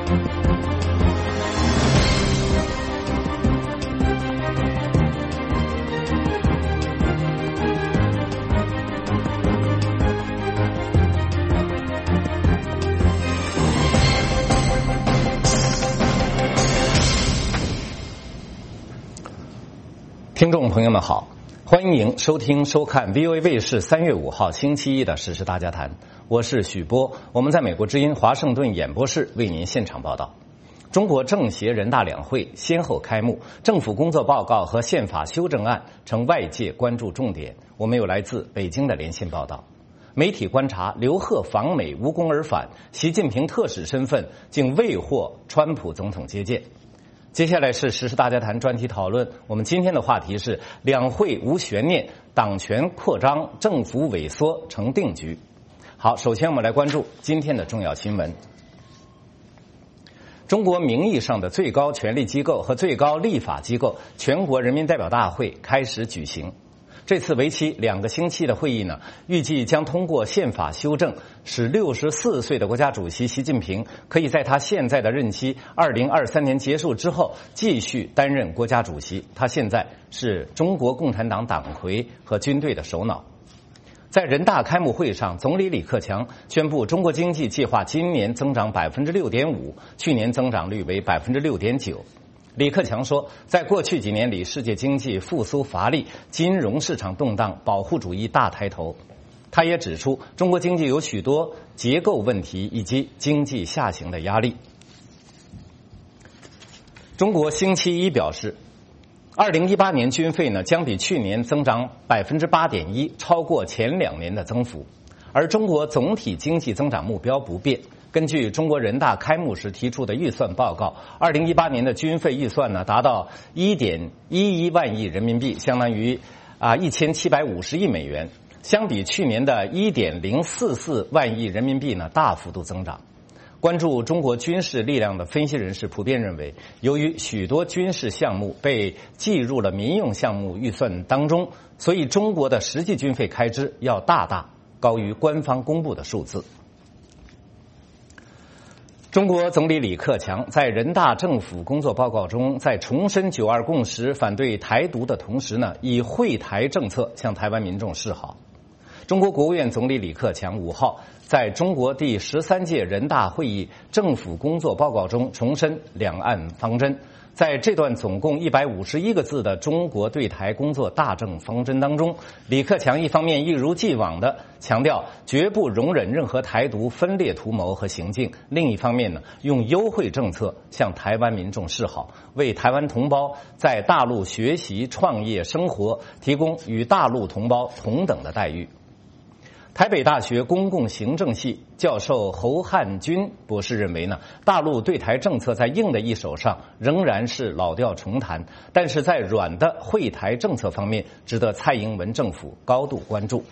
听众朋友们好，欢迎收听收看 VOA 卫视3月5号星期一的时事大家谈，我是许波，我们在美国之音华盛顿演播室为您现场报道。中国政协人大两会先后开幕，政府工作报告和宪法修正案成外界关注重点。我们有来自北京的连线报道。媒体观察，刘鹤访美无功而返，习近平特使身份竟未获川普总统接见。接下来是时事大家谈专题讨论，我们今天的话题是两会无悬念，党权扩张，政府萎缩成定局。好，首先我们来关注今天的重要新闻。中国名义上的最高权力机构和最高立法机构全国人民代表大会开始举行。这次为期2个星期的会议呢，预计将通过宪法修正，使64岁的国家主席习近平可以在他现在的任期2023年结束之后继续担任国家主席。他现在是中国共产党党魁和军队的首脑。在人大开幕会上，总理李克强宣布，中国经济计划今年增长 6.5%， 去年增长率为 6.9%。李克强说，在过去几年里，世界经济复苏乏力，金融市场动荡，保护主义大抬头。他也指出，中国经济有许多结构问题以及经济下行的压力。中国星期一表示，2018年军费呢将比去年增长 8.1%， 超过前2年的增幅。而中国总体经济增长目标不变。根据中国人大开幕时提出的预算报告，2018年的军费预算呢达到 1.11万亿人民币，相当于1750亿美元，相比去年的 1.044万亿人民币呢大幅度增长。关注中国军事力量的分析人士普遍认为，由于许多军事项目被计入了民用项目预算当中，所以中国的实际军费开支要大大高于官方公布的数字。中国总理李克强在人大政府工作报告中，在重申9·2共识、反对台独的同时呢，以惠台政策向台湾民众示好。中国国务院总理李克强5号在中国第13届人大会议政府工作报告中重申两岸方针。在这段总共151个字的中国对台工作大政方针当中，李克强一方面一如既往地强调绝不容忍任何台独分裂图谋和行径，另一方面呢，用优惠政策向台湾民众示好，为台湾同胞在大陆学习、创业、生活提供与大陆同胞同等的待遇。台北大学公共行政系教授侯汉军博士认为呢，大陆对台政策在硬的一手上仍然是老调重弹，但是在软的惠台政策方面，值得蔡英文政府高度关注。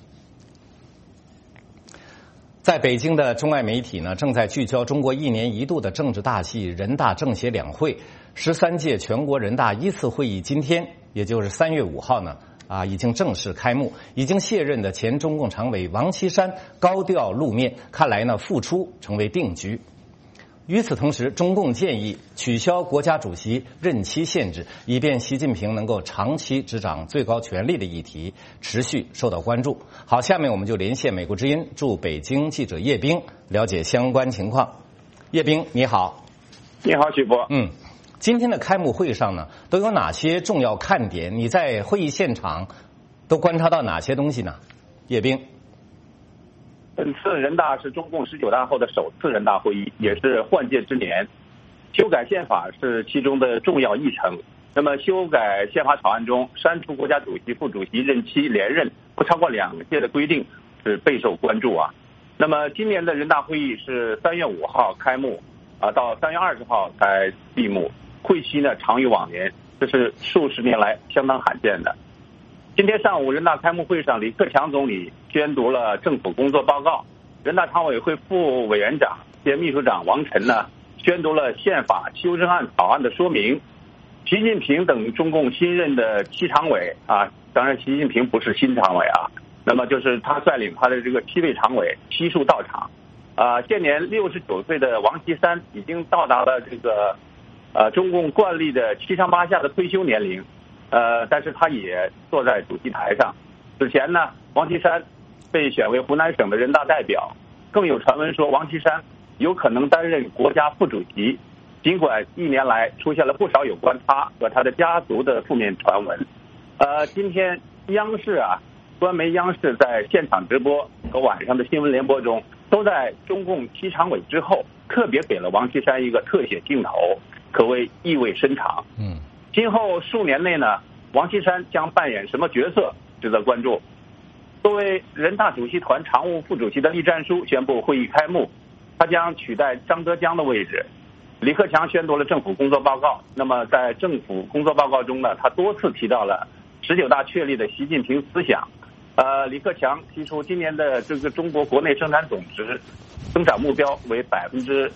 在北京的中外媒体呢，正在聚焦中国1年1度的政治大戏人大政协两会。13届全国人大1次会议今天，也就是3月5号呢，已经正式开幕。已经卸任的前中共常委王岐山高调露面，看来呢复出成为定局。与此同时，中共建议取消国家主席任期限制，以便习近平能够长期执掌最高权力的议题持续受到关注。好，下面我们就连线美国之音驻北京记者叶冰，了解相关情况。叶冰，你好。 你好，许波。 今天的开幕会上呢，都有哪些重要看点？你在会议现场都观察到哪些东西呢？叶冰。 本次人大是中共19大后的首次人大会议，也是换届之年，修改宪法是其中的重要议程。那么修改宪法草案中删除国家主席、副主席任期连任不超过2届的规定是备受关注啊。那么今年的人大会议是3月5号开幕到3月20号才闭幕，会期呢长于往年，这是数十年来相当罕见的。今天上午人大开幕会上，李克强总理宣读了政府工作报告，人大常委会副委员长兼秘书长王晨呢宣读了宪法修正案草案的说明。习近平等中共新任的7常委当然习近平不是新常委那么就是他率领他的这个7位常委悉数到场。 现年69岁的王岐山已经到达了这个中共惯例的7上8下的退休年龄，但是他也坐在主席台上。此前呢，王岐山被选为湖南省的人大代表，更有传闻说王岐山有可能担任国家副主席。尽管1年来出现了不少有关他和他的家族的负面传闻，今天央视官媒央视在现场直播和晚上的新闻联播中，都在中共七常委之后，特别给了王岐山一个特写镜头，可谓意味深长。今后数年内呢，王岐山将扮演什么角色，值得关注。作为人大主席团常务副主席的栗战书宣布会议开幕，他将取代张德江的位置。李克强宣读了政府工作报告。那么在政府工作报告中呢，他多次提到了19大确立的习近平思想。李克强提出今年的这个中国国内生产总值增长目标为6.5%，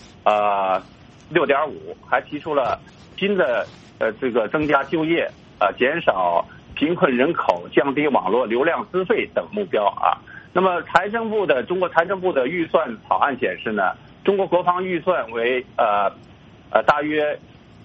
还提出了新的这个增加就业、减少贫困人口、降低网络流量资费等目标啊。那么中国财政部的预算草案显示呢，中国国防预算为大约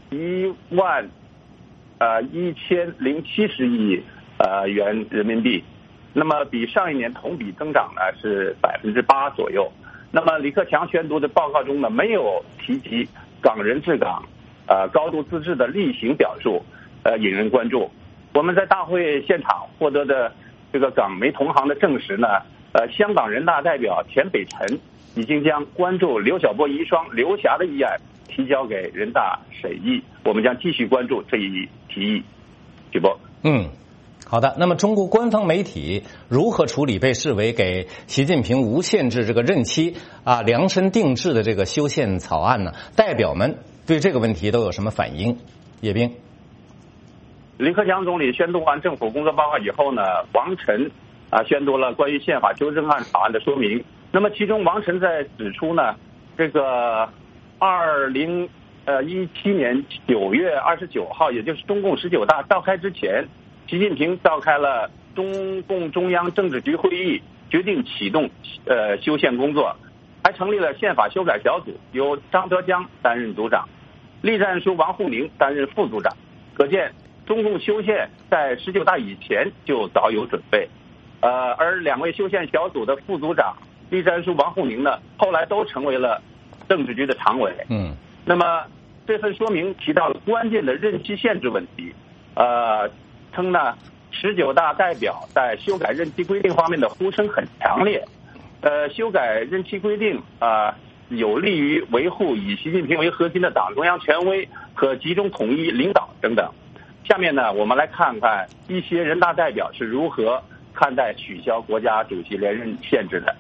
11070亿元人民币，那么比上一年同比增长呢是8%左右。那么李克强宣读的报告中呢，没有提及港人治港、高度自治的例行表述，引人关注。我们在大会现场获得的这个港媒同行的证实呢，香港人大代表田北辰已经将关注刘晓波遗孀刘霞的议案提交给人大审议，我们将继续关注这一提议。许波。 好的。那么中国官方媒体如何处理被视为给习近平无限制这个任期量身定制的这个修宪草案呢？代表们对这个问题都有什么反应？叶冰。 李克强总理宣读完政府工作报告以后呢，王晨宣读了关于宪法修正案草案的说明。那么其中王晨在指出呢，这个2017年9月29号，也就是中共19大召开之前，习近平召开了中共中央政治局会议，决定启动修宪工作，还成立了宪法修改小组，由张德江担任组长，栗战书、王沪宁担任副组长。可见中共修宪在19大以前就早有准备。而两位修宪小组的副组长栗战书、王沪宁呢，后来都成为了政治局的常委。那么这份说明提到了关键的任期限制问题，称呢19大代表在修改任期规定方面的呼声很强烈，修改任期规定有利于维护以习近平为核心的党中央权威和集中统一领导等等。下面呢，我们来看看一些人大代表是如何看待取消国家主席连任限制的。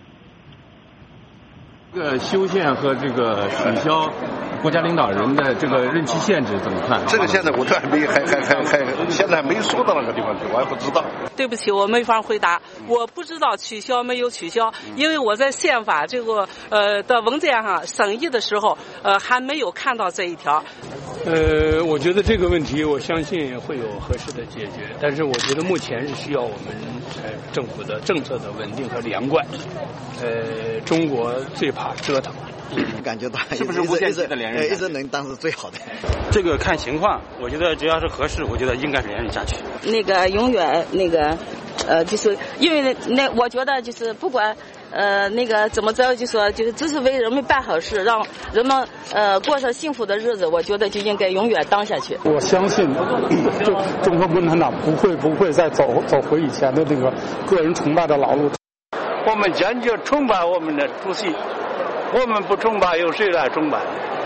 这个修宪和这个取消国家领导人的这个任期限制怎么看？ 这个现在我这还现在还没说到那个地方去，我还不知道。 对不起，我没法回答，我不知道取消没有取消，因为我在宪法这个的文件上审议的时候，还没有看到这一条。 我觉得这个问题，我相信会有合适的解决，但是我觉得目前是需要我们政府的政策的稳定和连贯。中国最怕折腾。 感觉到是不是无限期的连任？ 一直能当是最好的。 这个看情况，我觉得只要是合适，我觉得应该是连任下去。 那个永远那个就是因为那我觉得就是不管那个怎么着，就是只是为人们办好事，让人们过上幸福的日子，我觉得就应该永远当下去。 我相信，就中国共产党不会再走回以前的那个个人崇拜的老路。 我们坚决崇拜我们的主席。我们不崇拜，由谁来崇拜？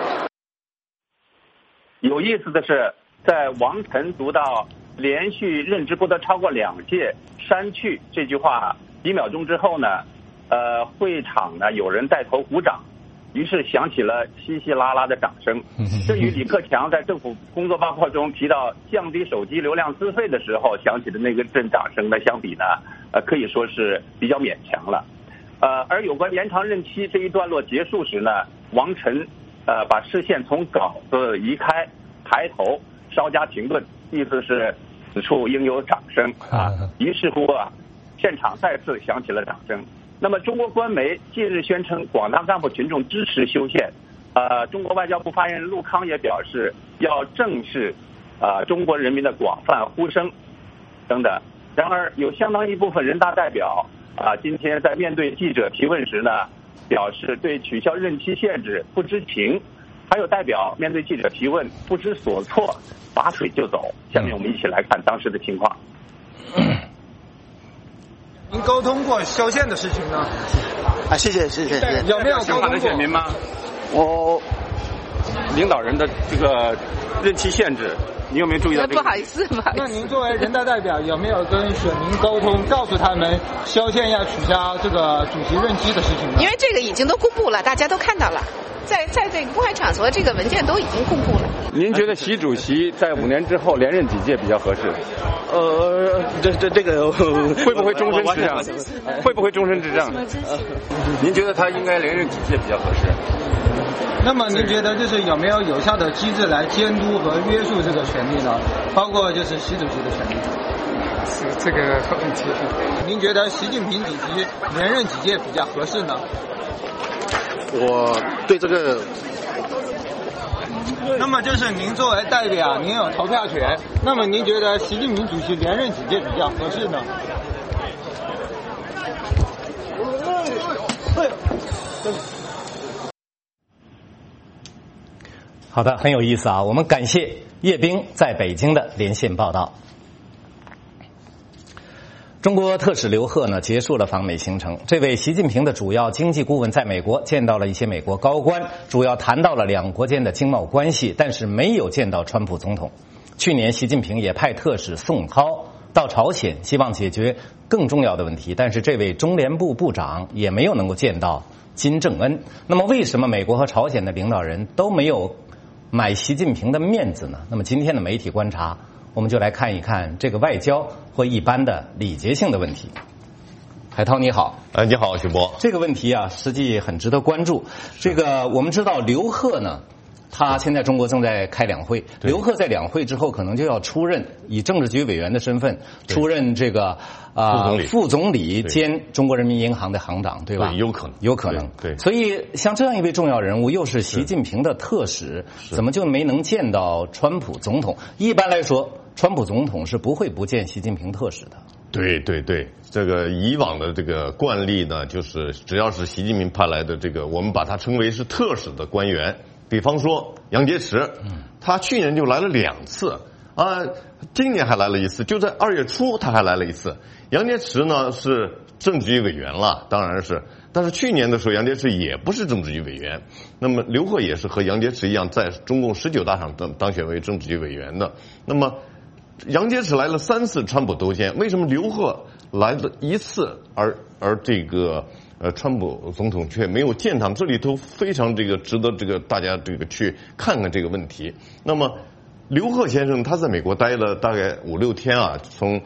有意思的是，在王晨读到连续任职不得超过2届删去这句话几秒钟之后呢，会场呢有人带头鼓掌，于是响起了稀稀拉拉的掌声。这与李克强在政府工作报告中提到降低手机流量资费的时候响起的那个阵掌声呢相比呢，可以说是比较勉强了。而有关延长任期这一段落结束时呢，王晨把视线从稿子移开，抬头稍加停顿，意思是此处应有掌声啊。于是乎现场再次响起了掌声。 那么中国官媒近日宣称，广大干部群众支持修宪。中国外交部发言人陆康也表示，要正视中国人民的广泛呼声等等。然而，有相当一部分人大代表今天在面对记者提问时呢，表示对取消任期限制不知情，还有代表面对记者提问不知所措，拔腿就走。下面我们一起来看当时的情况。 您沟通过修宪的事情呢？ 谢谢。 有没有沟通选民吗？我领导人的这个任期限制，你有没有注意到？ 不好意思吧？ 那您作为人大代表，有没有跟选民沟通，告诉他们修宪要取消这个主席任期的事情呢？ 因为这个已经都公布了，大家都看到了，在这个公开场合，这个文件都已经公布了。 您觉得习主席在5年之后连任几届比较合适？ 这个会不会终身执政？会不会终身执政？您觉得他应该连任几届比较合适？ 那么您觉得就是有没有有效的机制来监督和约束这个权利呢？包括就是习主席的权利。 这个问题， 您觉得习近平主席连任几届比较合适呢？ 我对这个。 那么就是您作为代表，您有投票权。那么您觉得习近平主席连任几届比较合适呢？ 好的，很有意思啊！我们感谢叶冰在北京的连线报道。中国特使刘鹤呢结束了访美行程。这位习近平的主要经济顾问在美国见到了一些美国高官，主要谈到了两国间的经贸关系，但是没有见到川普总统。去年习近平也派特使宋涛到朝鲜，希望解决更重要的问题，但是这位中联部部长也没有能够见到金正恩。那么为什么美国和朝鲜的领导人都没有买习近平的面子呢？那么今天的媒体观察，我们就来看一看这个外交或一般的礼节性的问题。海涛你好。 你好许博。 这个问题啊实际很值得关注。这个我们知道刘鹤呢，他现在中国正在开两会，刘鹤在两会之后可能就要出任以政治局委员的身份出任这个副总理兼中国人民银行的行长，对吧？ 对，有可能。对。 所以像这样一位重要人物，又是习近平的特使，怎么就没能见到川普总统？一般来说，川普总统是不会不见习近平特使的。 对，这个以往的这个惯例呢，就是只要是习近平派来的这个，我们把它称为是特使的官员。比方说杨洁篪，他去年就来了2次今年还来了1次，就在2月初他还来了1次。杨洁篪呢是政治局委员了，当然是，但是去年的时候杨洁篪也不是政治局委员。那么刘鹤也是和杨洁篪一样，在中共19大上当选为政治局委员的。那么杨洁篪来了3次，川普都见，为什么刘鹤来了1次，而这个川普总统却没有见他们？这里头非常这个值得这个大家这个去看看这个问题。那么刘鹤先生他在美国待了大概5、6天啊，从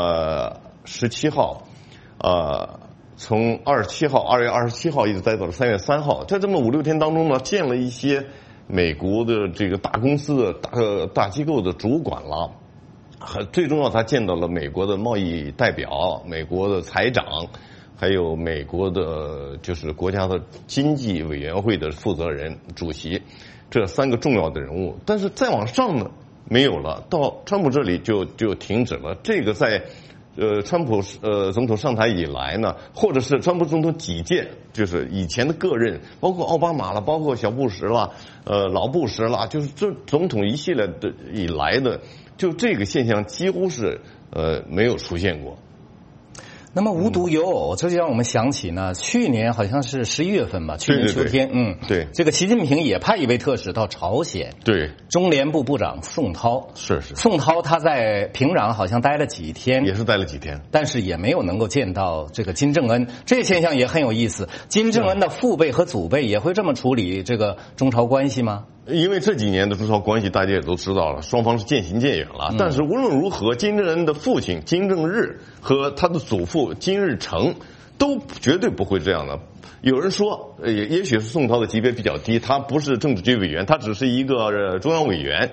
17号从2月27号一直待到了3月3号，在这么5、6天当中呢，见了一些美国的这个大公司的大机构的主管了。最重要，他见到了美国的贸易代表、美国的财长，还有美国的就是国家的经济委员会的负责人、主席，这3个重要的人物。但是再往上呢，没有了，到川普这里就停止了。这个在川普总统上台以来呢，或者是川普总统几届，就是以前的各任，包括奥巴马了，包括小布什了，老布什了，就是这总统一系列的以来的。就这个现象几乎是没有出现过。 那么无独有偶，这就让我们想起呢，去年好像是11月份吧，去年秋天， 对， 这个习近平也派一位特使到朝鲜， 对， 中联部部长宋涛， 是宋涛他在平壤好像待了几天， 也是待了几天， 但是也没有能够见到这个金正恩，这个现象也很有意思。金正恩的父辈和祖辈也会这么处理这个中朝关系吗？ 因为这几年的中朝关系大家也都知道了，双方是渐行渐远了。但是无论如何，金正恩的父亲金正日和他的祖父金日成都绝对不会这样的。有人说，也许是宋涛的级别比较低，他不是政治局委员，他只是一个中央委员。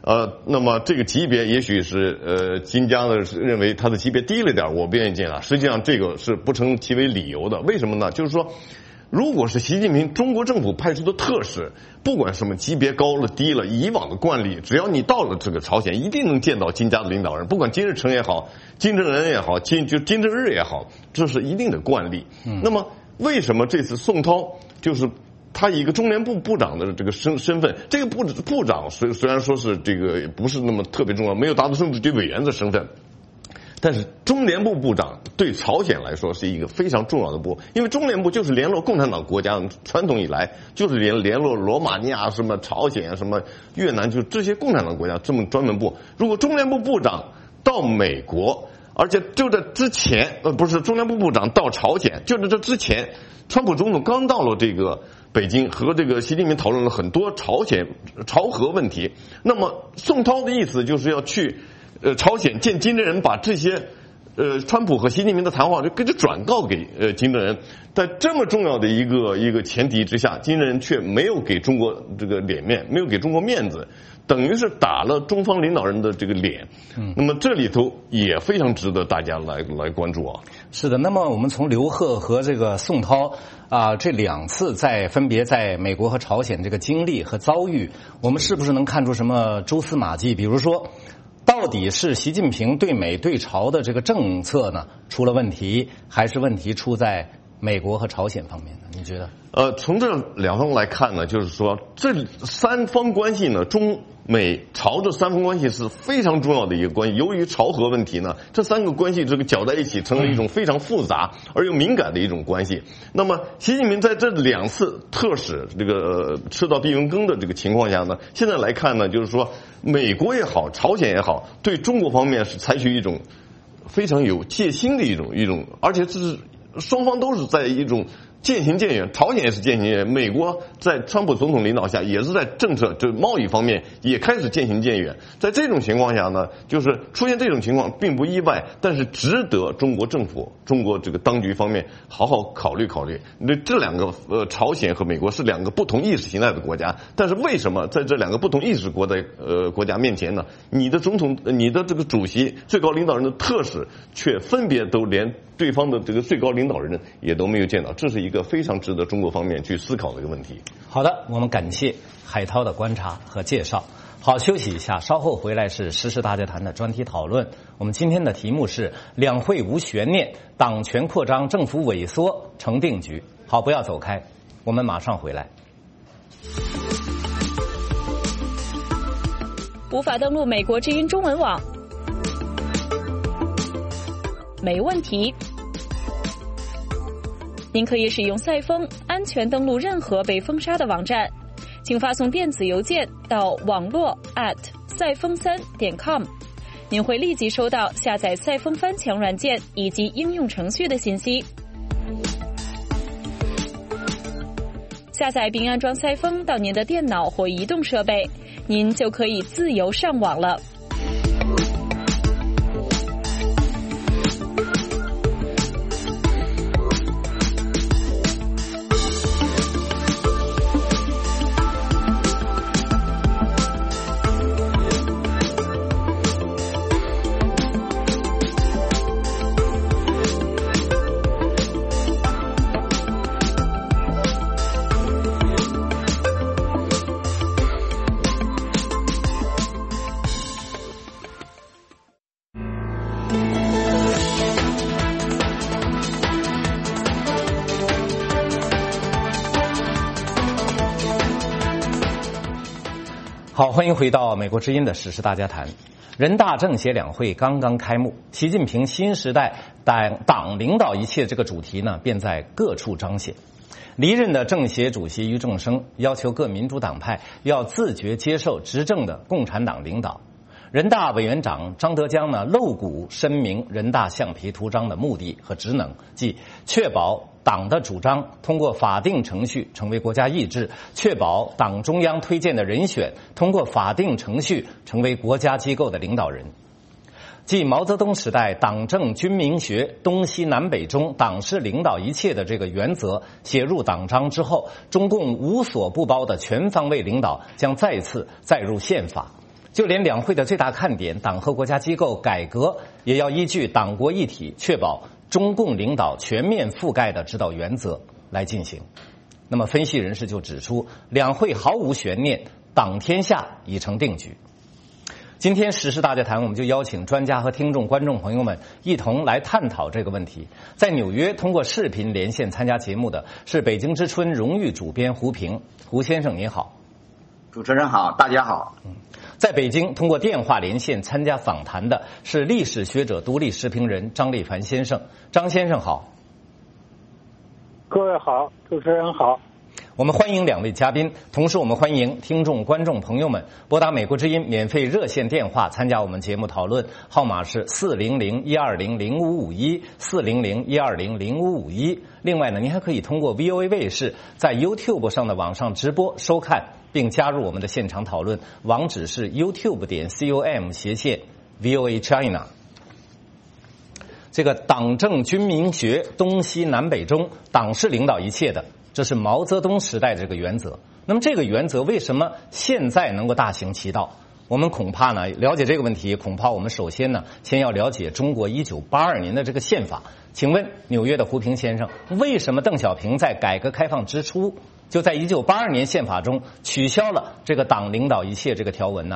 那么这个级别也许是金家的认为它的级别低了点，我不愿意接纳。实际上这个是不成其为理由的。为什么呢？就是说，如果是习近平中国政府派出的特使，不管什么级别高了低了，以往的惯例，只要你到了这个朝鲜，一定能见到金家的领导人，不管金日成也好，金正恩也好，金正日也好，这是一定的惯例。那么为什么这次宋涛就是他以一个中联部部长的这个身份，这个部长虽然说是这个不是那么特别重要，没有达到政治局委员的身份，但是中联部部长对朝鲜来说是一个非常重要的部，因为中联部就是联络共产党国家，传统以来就是联络罗马尼亚、什么朝鲜、什么越南，就这些共产党国家这么专门部。如果中联部部长到美国，而且就在之前，不是中联部部长到朝鲜，就在这之前，川普总统刚到了这个北京，和这个习近平讨论了很多朝核问题。那么宋涛的意思就是要去朝鲜见金正恩，把这些川普和习近平的谈话就给这转告给金正恩。在这么重要的一个前提之下，金正恩却没有给中国这个脸面，没有给中国面子，等于是打了中方领导人的这个脸。那么这里头也非常值得大家来关注啊。 是的，那么我们从刘鹤和这个宋涛这两次分别在美国和朝鲜这个经历和遭遇，我们是不是能看出什么蛛丝马迹？比如说，到底是习近平对美对朝的这个政策呢出了问题，还是问题出在美国和朝鲜方面呢？你觉得？ 从这两方来看呢，就是说这三方关系呢，中美朝这三方关系是非常重要的一个关系。由于朝核问题呢，这三个关系这个搅在一起，成了一种非常复杂而又敏感的一种关系。那么习近平在这两次特使这个吃到闭门羹的这个情况下呢，现在来看呢，就是说美国也好，朝鲜也好，对中国方面是采取一种非常有戒心的一种，而且这是双方都是在一种渐行渐远，朝鲜也是渐行渐远，美国在川普总统领导下也是在政策就贸易方面也开始渐行渐远。在这种情况下呢，就是出现这种情况并不意外，但是值得中国政府、中国这个当局方面好好考虑考虑。这两个朝鲜和美国是两个不同意识形态的国家，但是为什么在这两个不同意识国家面前呢，你的总统、你的这个主席、最高领导人的特使却分别都连对方的这个最高领导人也都没有见到，这是一个非常值得中国方面去思考的一个问题。 好的，我们感谢海涛的观察和介绍。好，休息一下，稍后回来是时事大家谈的专题讨论。我们今天的题目是两会无悬念，党权扩张，政府萎缩成定局。好，不要走开，我们马上回来。 无法登录美国之音中文网？没问题。您可以使用赛风安全登录任何被封杀的网站，请发送电子邮件到网络@赛风3.com，您会立即收到下载赛风翻墙软件以及应用程序的信息。下载并安装赛风到您的电脑或移动设备，您就可以自由上网了。 好，欢迎回到美国之音的时事大家谈。人大政协两会刚刚开幕，习近平新时代党领导一切这个主题呢，便在各处彰显。离任的政协主席俞正声要求各民主党派要自觉接受执政的共产党领导。人大委员长张德江呢，露骨申明人大橡皮图章的目的和职能，即确保党的主张通过法定程序成为国家意志，确保党中央推荐的人选通过法定程序成为国家机构的领导人。继毛泽东时代党政军民学东西南北中党是领导一切的这个原则写入党章之后，中共无所不包的全方位领导将再次载入宪法。 就连两会的最大看点党和国家机构改革，也要依据党国一体，确保中共领导全面覆盖的指导原则来进行。那么分析人士就指出，两会毫无悬念，党天下已成定局。今天时事大家谈，我们就邀请专家和听众观众朋友们一同来探讨这个问题。在纽约通过视频连线参加节目的是北京之春荣誉主编胡平。胡先生您好。 主持人好，大家好。 在北京通过电话连线参加访谈的是历史学者、独立时评人张立凡先生。张先生好。 各位好，主持人好。 我们欢迎两位嘉宾，同时我们欢迎听众观众朋友们拨打美国之音免费热线电话参加我们节目讨论，号码是400-120-0551 400-120-0551。另外呢，您还可以通过 VOA 卫视在 YouTube 上的网上直播收看，并加入我们的现场讨论，网址是 youtube.com/VOA China。这个党政军民学，东西南北中，党是领导一切的，这是毛泽东时代的这个原则。那么这个原则为什么现在能够大行其道？我们恐怕呢，了解这个问题，恐怕我们首先呢，先要了解中国1982年的这个宪法。请问纽约的胡平先生，为什么邓小平在改革开放之初，就在1982年宪法中取消了这个党领导一切这个条文呢？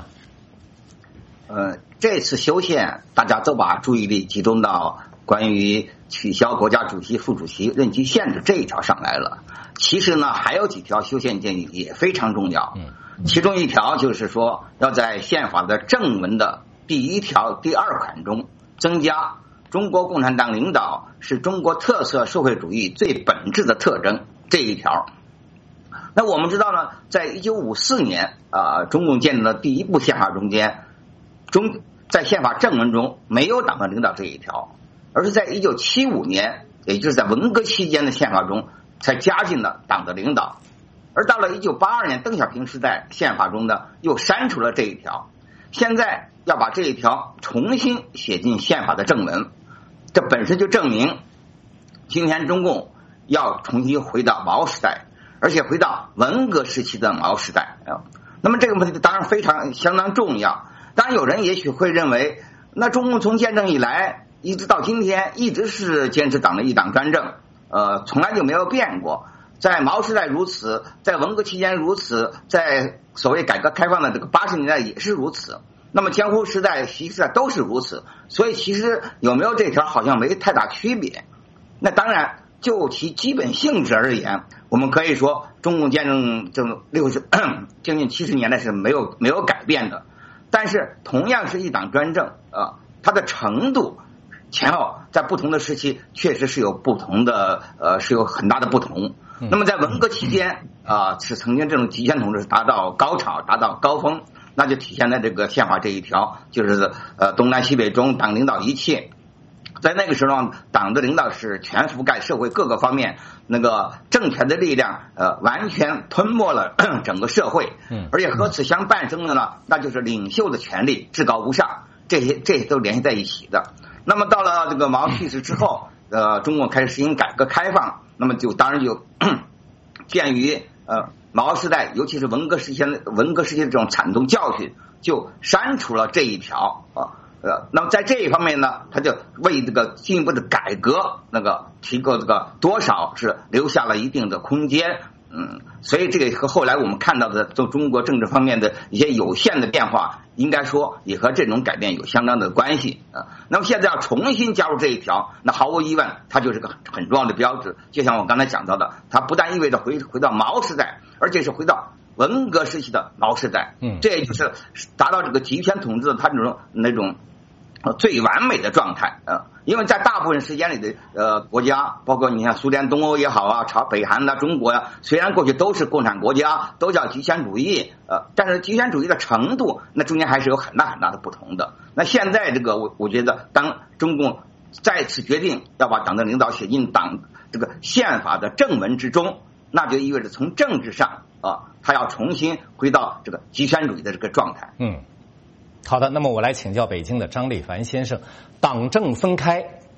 这次修宪，大家都把注意力集中到关于取消国家主席、副主席任期限制这一条上来了。其实呢，还有几条修宪建议也非常重要。其中一条就是说，要在宪法的正文的第1条第2款中增加中国共产党领导是中国特色社会主义最本质的特征这一条。那我们知道呢，在1954年中共建立的第1部宪法中间，在宪法正文中没有党的领导这一条，而是在1975年，也就是在文革期间的宪法中才加进了党的领导。而到了1982年邓小平时代宪法中呢，又删除了这一条。现在要把这一条重新写进宪法的正文，这本身就证明今天中共要重新回到毛时代，而且回到文革时期的毛时代。那么这个问题当然相当重要。当然有人也许会认为，那中共从建政以来一直到今天一直是坚持党的一党专政，从来就没有变过。在毛时代如此，在文革期间如此，在所谓改革开放的这个80年代也是如此。那么江湖时代、习时代都是如此，所以其实有没有这条好像没太大区别。那当然就其基本性质而言，我们可以说中共建政这将近70年代是没有改变的。但是同样是一党专政它的程度前后在不同的时期确实是有不同的是有很大的不同。那么在文革期间是曾经这种集权统治达到高潮、达到高峰，那就体现在这个宪法这一条，就是东南西北中党领导一切。在那个时候，党的领导是全覆盖社会各个方面，那个政权的力量完全吞没了整个社会，而且和此相伴生的呢，那就是领袖的权力至高无上，这些都联系在一起的。那么到了这个毛去世之后，中国开始实行改革开放，那么当然就鉴于毛时代尤其是文革时期的这种惨痛教训，就删除了这一条那么在这一方面呢，他就为这个进一步的改革提供这个多少是留下了一定的空间。所以这个和后来我们看到的中国政治方面的一些有限的变化，应该说也和这种改变有相当的关系那么现在要重新加入这一条，那毫无疑问它就是个很重要的标志。就像我刚才讲到的，它不但意味着回到毛时代，而且是回到文革时期的毛时代。这也就是达到这个集权统治的它那种最完美的状态因为在大部分时间里的国家，包括你像苏联东欧也好北韩中国虽然过去都是共产国家，都叫极权主义但是极权主义的程度那中间还是有很大的不同的。那现在这个我觉得，当中共再次决定要把党的领导写进党这个宪法的正文之中，那就意味着从政治上他要重新回到这个极权主义的这个状态。 好的，那么我来请教北京的张立凡先生，党政分开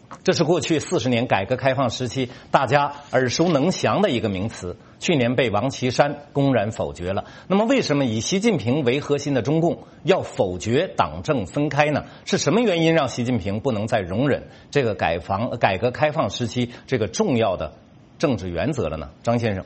这是过去40年改革开放时期大家耳熟能详的一个名词，去年被王岐山公然否决了。那么为什么以习近平为核心的中共要否决党政分开呢？是什么原因让习近平不能再容忍这个改革开放时期这个重要的政治原则了呢？张先生。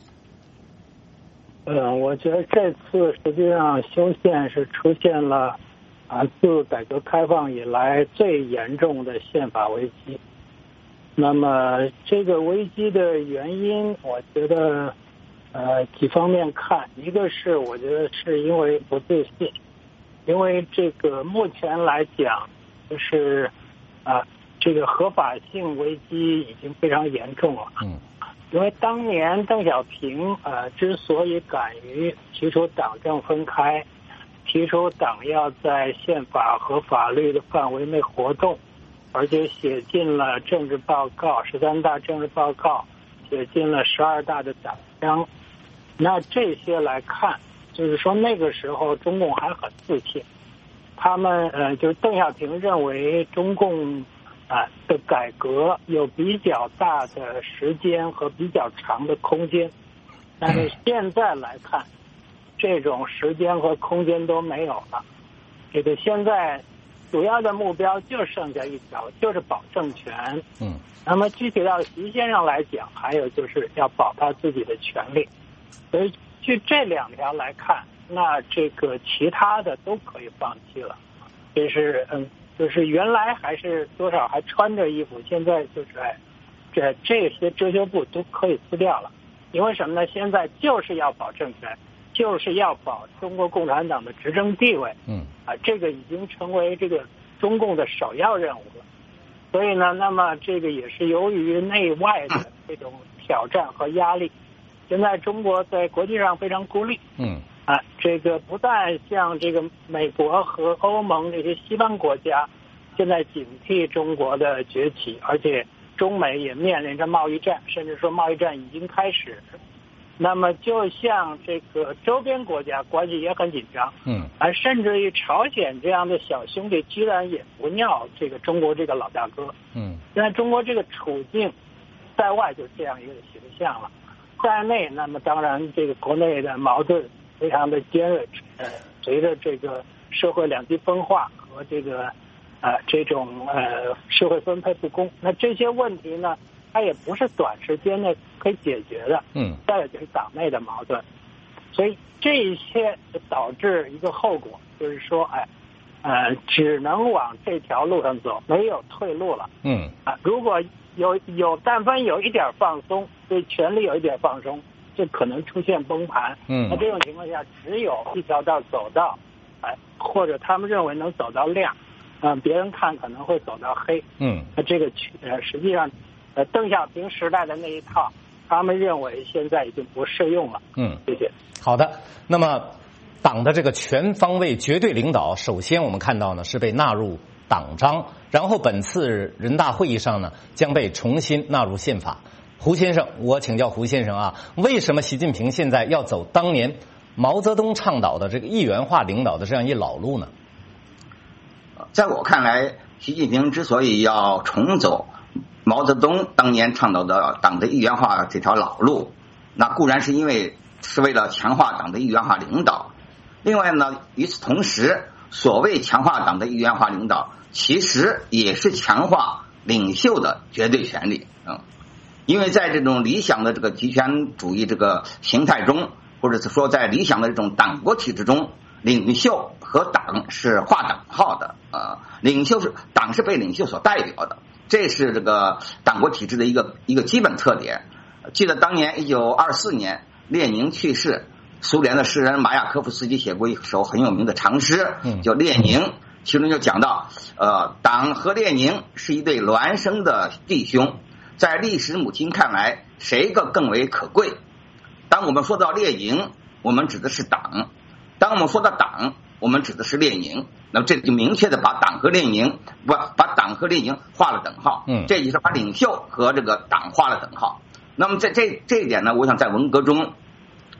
我觉得这次实际上修宪是出现了自改革开放以来最严重的宪法危机。那么这个危机的原因，我觉得几方面看，一个是我觉得是因为不自信，因为这个目前来讲，就是这个合法性危机已经非常严重了。因为当年邓小平之所以敢于提出党政分开，提出党要在宪法和法律的范围内活动，而且写进了政治报告13大政治报告，写进了12大的党章。那这些来看，就是说那个时候中共还很自信，他们就是邓小平认为中共的改革有比较大的时间和比较长的空间，但是现在来看，这种时间和空间都没有了。这个现在主要的目标就剩下一条，就是保政权。那么具体到习先生来讲，还有就是要保他自己的权利。所以据这2条来看，那这个其他的都可以放弃了。就是原来还是多少还穿着衣服，现在就是这些遮羞布都可以撕掉了。因为什么呢？现在就是要保政权，就是要保中国共产党的执政地位。这个已经成为这个中共的首要任务了。所以呢，那么这个也是由于内外的这种挑战和压力，现在中国在国际上非常孤立。这个不但像这个美国和欧盟这些西方国家现在警惕中国的崛起，而且中美也面临着贸易战，甚至说贸易战已经开始。那么就像这个周边国家关系也很紧张，甚至于朝鲜这样的小兄弟居然也不尿这个中国这个老大哥。现在中国这个处境在外就这样一个形象了，在内那么当然这个国内的矛盾非常的尖锐，随着这个社会两极分化和这个这种社会分配不公，那这些问题呢，它也不是短时间内可以解决的。再有就是党内的矛盾，所以这一切导致一个后果，就是说，只能往这条路上走，没有退路了。如果但凡有一点放松，对权力有一点放松，就可能出现崩盘。那这种情况下，只有一条道走到，或者他们认为能走到亮，别人看可能会走到黑。那这个实际上，邓小平时代的那一套，他们认为现在已经不适用了。谢谢。 好的，那么党的这个全方位绝对领导，首先我们看到呢是被纳入党章，然后本次人大会议上呢将被重新纳入宪法。胡先生，我请教胡先生为什么习近平现在要走当年毛泽东倡导的这个一元化领导的这样一老路呢？ 在我看来，习近平之所以要重走毛泽东当年倡导的党的一元化这条老路，那固然是因为是为了强化党的一元化领导。另外呢，与此同时，所谓强化党的一元化领导，其实也是强化领袖的绝对权力。因为在这种理想的这个集权主义这个形态中，或者是说在理想的这种党国体制中，领袖和党是划等号的。党是被领袖所代表的，这是这个党国体制的一个基本特点。记得当年1924年列宁去世，苏联的诗人马雅科夫斯基写过一首很有名的长诗，叫《列宁》，其中就讲到，党和列宁是一对孪生的弟兄，在历史母亲看来，谁更为可贵？当我们说到列宁，我们指的是党；当我们说到党，我们指的是列宁。那么这就明确的把党和列宁画了等号。这就是把领袖和这个党画了等号。那么在这一点呢，我想在文革中，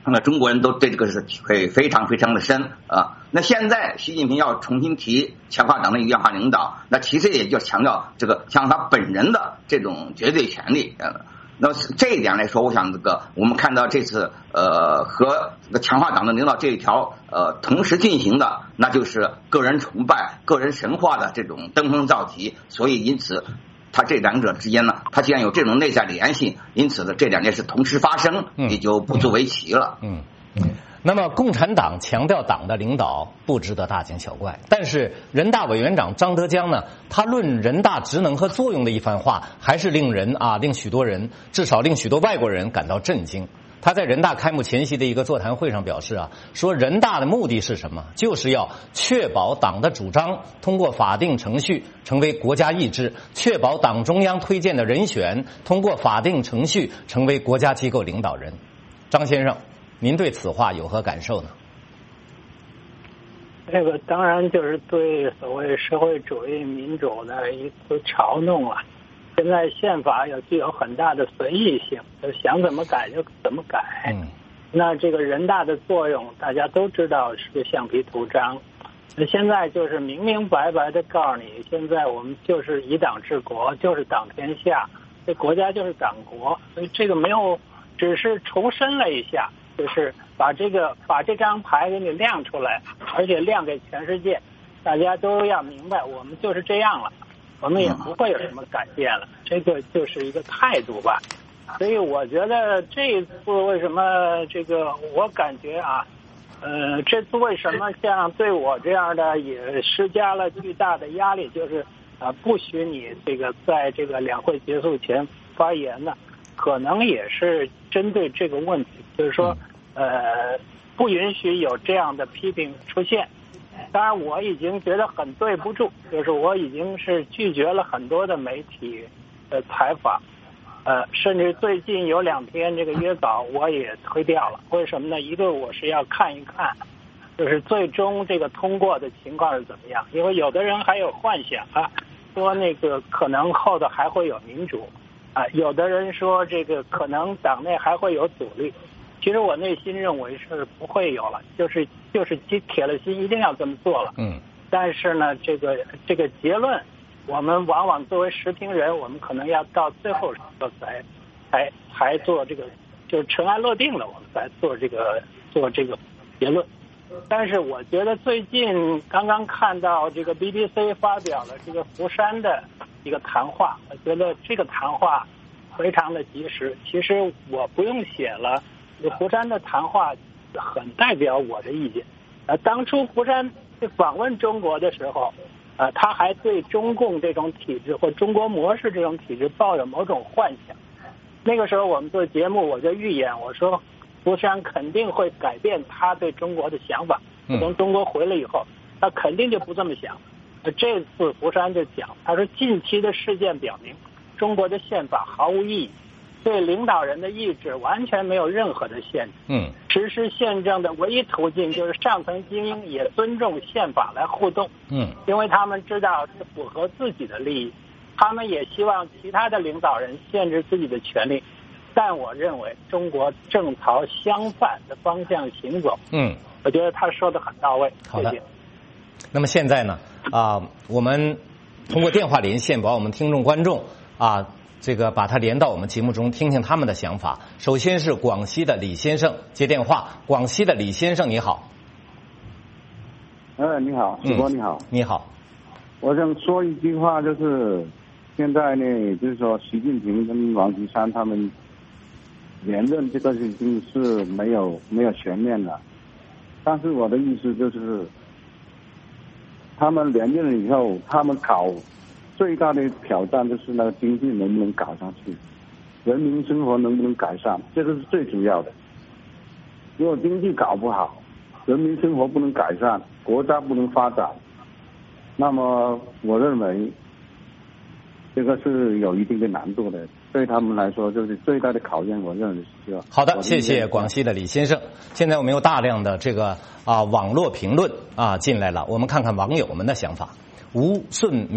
那中国人都对这个是体会非常非常的深啊。那现在习近平要重新提强化党的一元化领导，那其实也就强调这个像他本人的这种绝对权利。那这一点来说，我想我们看到这次和强化党的领导这一条同时进行的，那就是个人崇拜、个人神化的这种登峰造极。所以因此，它这两者之间呢，它既然有这种内在联系，因此呢，这两件事同时发生，也就不足为奇了。 那么，共产党强调党的领导不值得大惊小怪，但是人大委员长张德江呢，他论人大职能和作用的一番话，还是令许多人，至少令许多外国人感到震惊。他在人大开幕前夕的一个座谈会上表示说人大的目的是什么？就是要确保党的主张通过法定程序成为国家意志，确保党中央推荐的人选通过法定程序成为国家机构领导人。张先生，您对此话有何感受呢？ 这个当然就是对所谓社会主义民主的一次嘲弄了。现在宪法具有很大的随意性，就想怎么改就怎么改。那这个人大的作用大家都知道是橡皮图章。那现在就是明明白白的告诉你，现在我们就是以党治国，就是党天下，这国家就是党国。所以这个没有，只是重申了一下，就是把这张牌给你亮出来，而且亮给全世界，大家都要明白，我们就是这样了。我们也不会有什么改变了，这个就是一个态度吧。所以我觉得这一次为什么我感觉这次为什么像对我这样的也施加了巨大的压力，就是不许你在这个两会结束前发言呢，可能也是针对这个问题，就是说不允许有这样的批评出现。当然我已经觉得很对不住，就是我已经是拒绝了很多的媒体采访，甚至最近有2篇这个约稿我也推掉了。为什么呢？一个我是要看一看，就是最终这个通过的情况是怎么样，因为有的人还有幻想说可能后头还会有民主有的人说可能党内还会有阻力。其实我内心认为是不会有了，就是铁了心一定要这么做了。但是呢，这个结论，我们往往作为时评人，我们可能要到最后时候才做就是尘埃落定了，我们才做这个结论。但是我觉得最近刚刚看到BBC 发表了福山的一个谈话，我觉得这个谈话非常的及时。其实我不用写了。福山的谈话很代表我的意见。当初福山访问中国的时候，他还对中共这种体制或中国模式这种体制抱有某种幻想。那个时候我们做节目，我就预言，我说福山肯定会改变他对中国的想法。从中国回来以后，他肯定就不这么想。这次福山就讲，他说近期的事件表明，中国的宪法毫无意义。对领导人的意志完全没有任何的限制。实施宪政的唯一途径就是上层精英也尊重宪法来互动。因为他们知道是符合自己的利益，他们也希望其他的领导人限制自己的权利。但我认为中国正朝相反的方向行走。我觉得他说的很到位。 好的。那么现在呢我们通过电话连线把我们听众观众把他连到我们节目中，听听他们的想法。首先是广西的李先生接电话。广西的李先生，你好。 你好，主播你好。 你好。 我想说一句话，就是现在呢，也就是说，习近平跟王岐山他们连任这个已经是没有悬念了。但是我的意思就是，他们连任了以后，他们搞最大的挑战就是那个经济能不能搞上去，人民生活能不能改善，这个是最主要的。如果经济搞不好，人民生活不能改善，国家不能发展，那么我认为这个是有一定的难度的。 对他们来说就是最大的考验，我认为是这样。 好的，谢谢广西的李先生。现在我们有大量的这个网络评论进来了，我们看看网友们的想法。吴顺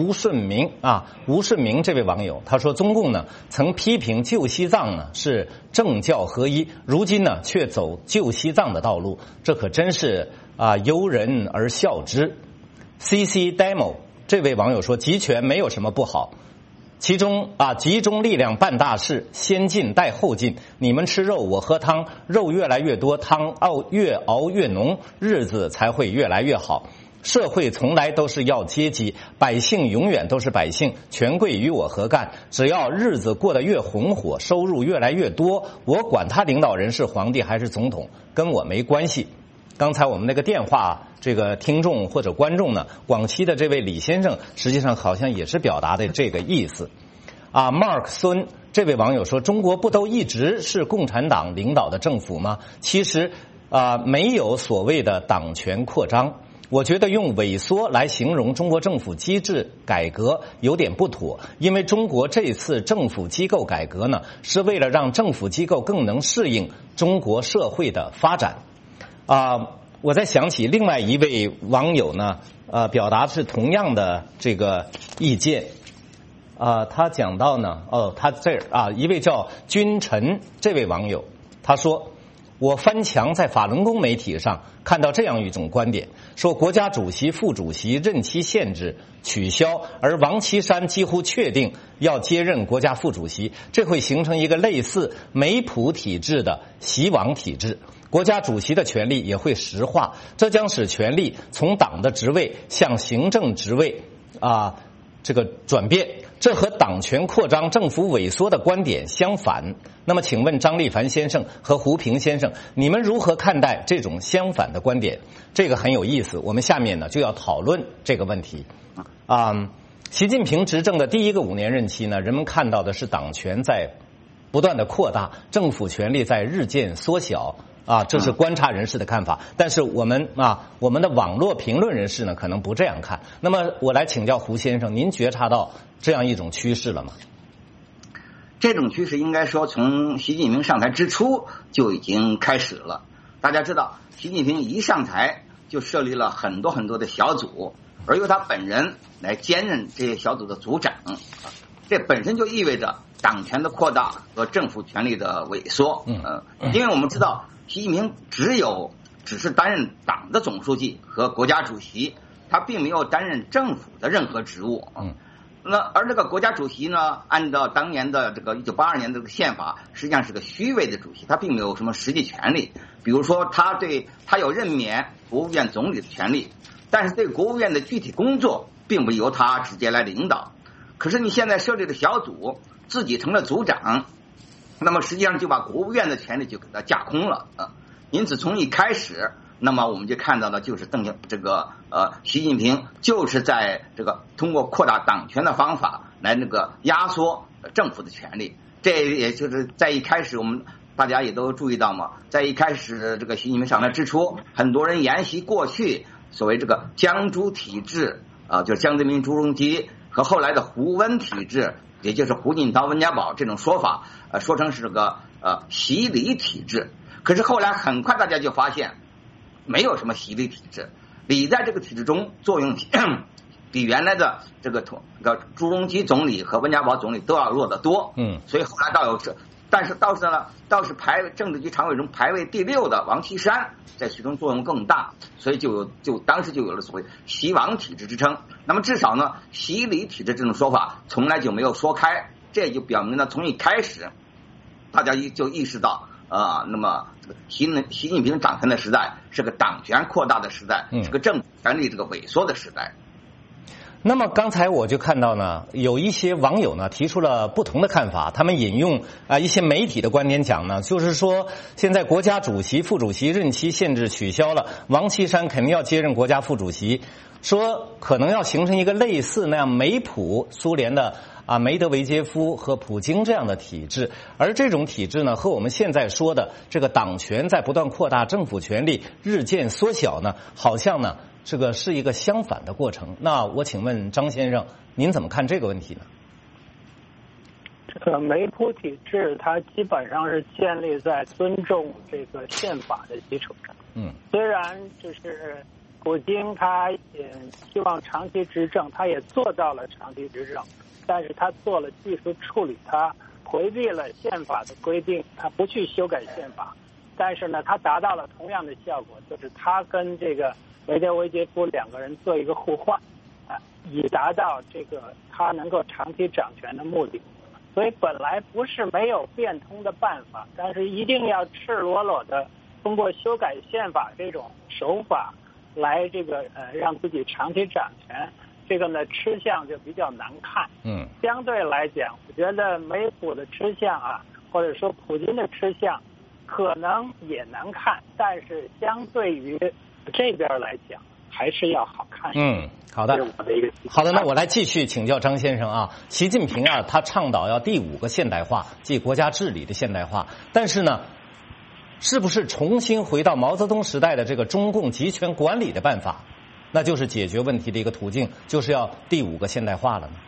明这位网友他说，中共呢曾批评旧西藏呢是政教合一，如今呢却走旧西藏的道路，这可真是由人而笑之。CC Demo 这位网友说，集权没有什么不好，其中集中力量办大事，先进带后进。你们吃肉，我喝汤，肉越来越多，汤越熬越浓，日子才会越来越好。社会从来都是要阶级，百姓永远都是百姓，权贵与我何干？只要日子过得越红火，收入越来越多，我管他领导人是皇帝还是总统，跟我没关系。刚才我们那个电话这个听众或者观众呢，广西的这位李先生实际上好像也是表达的这个意思。Mark 孙这位网友说，中国不都一直是共产党领导的政府吗？其实没有所谓的党权扩张。我觉得用萎缩来形容中国政府机制改革有点不妥，因为中国这次政府机构改革呢，是为了让政府机构更能适应中国社会的发展。我在想起另外一位网友呢，表达是同样的这个意见。他讲到呢，他这一位叫君臣这位网友，他说，我翻墙在法轮功媒体上看到这样一种观点，说国家主席、副主席任期限制取消，而王岐山几乎确定要接任国家副主席，这会形成一个类似梅普体制的习王体制。国家主席的权力也会实化，这将使权力从党的职位向行政职位这个转变，这和党权扩张、政府萎缩的观点相反。那么请问张立凡先生和胡平先生，你们如何看待这种相反的观点？这个很有意思，我们下面呢就要讨论这个问题。习近平执政的第一个5年任期呢，人们看到的是党权在不断的扩大，政府权力在日渐缩小。这是观察人士的看法，但是我们的网络评论人士呢，可能不这样看。那么我来请教胡先生，您觉察到这样一种趋势了吗？ 这种趋势应该说从习近平上台之初就已经开始了。大家知道，习近平一上台就设立了很多的小组，而由他本人来兼任这些小组的组长，这本身就意味着党权的扩大和政府权力的萎缩。因为我们知道，习近平只是担任党的总书记和国家主席，他并没有担任政府的任何职务。而这个国家主席呢，按照当年的这个1982年的这个宪法，实际上是个虚位的主席，他并没有什么实际权利。比如说，他有任免国务院总理的权利，但是对国务院的具体工作并不由他直接来领导。可是你现在设立的小组自己成了组长，那么实际上就把国务院的权力就给他架空了。因此从一开始，那么我们就看到的就是习近平就是在这个通过扩大党权的方法来压缩政府的权力。这也就是在一开始我们大家也都注意到嘛，在一开始这个习近平上台之初，很多人沿袭过去所谓这个江朱体制就是江泽民、朱镕基和后来的胡温体制，也就是胡锦涛、温家宝这种说法，说成是这个习李体制。可是后来很快大家就发现，没有什么习李体制，李在这个体制中作用比原来的这个朱镕基总理和温家宝总理都要弱得多。所以后来但是倒是政治局常委中排位第6的王岐山在其中作用更大，所以当时就有了所谓习王体制之称。那么至少呢，习李体制这种说法从来就没有说开，这就表明了从一开始大家就意识到那么习近平掌权的时代是个党权扩大的时代，是个政府权力这个萎缩的时代。 那么刚才我就看到呢，有一些网友呢提出了不同的看法，他们引用一些媒体的观点讲呢，就是说现在国家主席、副主席任期限制取消了，王岐山肯定要接任国家副主席，说可能要形成一个类似那样梅普苏联的梅德韦杰夫和普京这样的体制，而这种体制呢，和我们现在说的这个党权在不断扩大，政府权力日渐缩小呢，好像呢这个是一个相反的过程。那我请问张先生，您怎么看这个问题呢？ 这个梅普体制它基本上是建立在尊重这个宪法的基础上。虽然就是普京他也希望长期执政，他也做到了长期执政，但是他做了技术处理，他回避了宪法的规定，他不去修改宪法，但是呢，他达到了同样的效果，就是他跟这个梅德韦杰夫两个人做一个互换，以达到这个他能够长期掌权的目的。所以本来不是没有变通的办法，但是一定要赤裸裸的通过修改宪法这种手法来这个让自己长期掌权，这个呢吃相就比较难看。相对来讲，我觉得梅普的吃相啊，或者说普京的吃相，可能也难看，但是相对于这边来讲，还是要好看。 好的，好的，那我来继续请教张先生啊。习近平啊，他倡导要第5个现代化，即国家治理的现代化，但是呢，是不是重新回到毛泽东时代的这个中共集权管理的办法，那就是解决问题的一个途径，就是要第5个现代化了呢？